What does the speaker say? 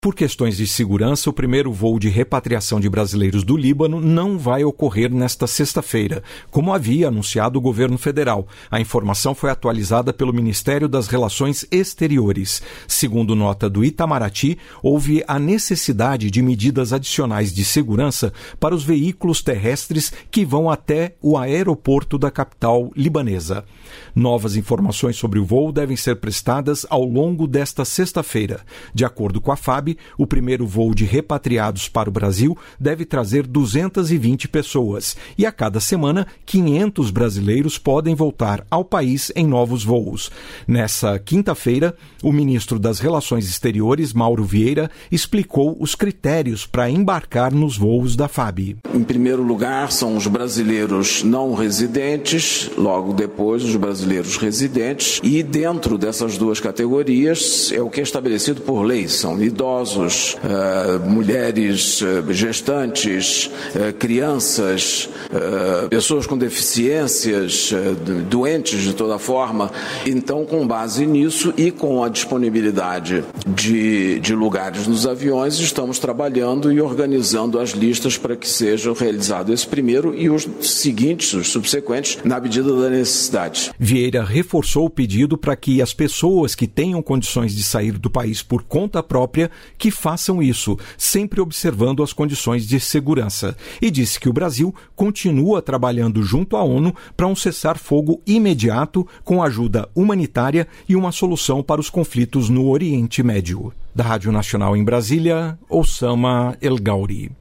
Por questões de segurança, o primeiro voo de repatriação de brasileiros do Líbano não vai ocorrer nesta sexta-feira, como havia anunciado o governo federal. A informação foi atualizada pelo Ministério das Relações Exteriores. Segundo nota do Itamaraty, houve a necessidade de medidas adicionais de segurança para os veículos terrestres que vão até o aeroporto da capital libanesa. Novas informações sobre o voo devem ser prestadas ao longo desta sexta-feira. De acordo com a FAB, o primeiro voo de repatriados para o Brasil deve trazer 220 pessoas e a cada semana 500 brasileiros podem voltar ao país em novos voos. Nessa quinta-feira, o ministro das Relações Exteriores, Mauro Vieira, explicou os critérios para embarcar nos voos da FAB. Em primeiro lugar, são os brasileiros não residentes, logo depois os brasileiros residentes, e dentro dessas duas categorias é o que é estabelecido por lei, são idosos, mulheres gestantes, crianças, pessoas com deficiências, doentes de toda forma. Então, com base nisso e com a disponibilidade de lugares nos aviões, estamos trabalhando e organizando as listas para que seja realizado esse primeiro e os seguintes, os subsequentes, na medida da necessidade. Vieira reforçou o pedido para que as pessoas que tenham condições de sair do país por conta própria que façam isso, sempre observando as condições de segurança. E disse que o Brasil continua trabalhando junto à ONU para um cessar-fogo imediato com ajuda humanitária e uma solução para os conflitos no Oriente Médio. Da Rádio Nacional em Brasília, Osama El Gauri.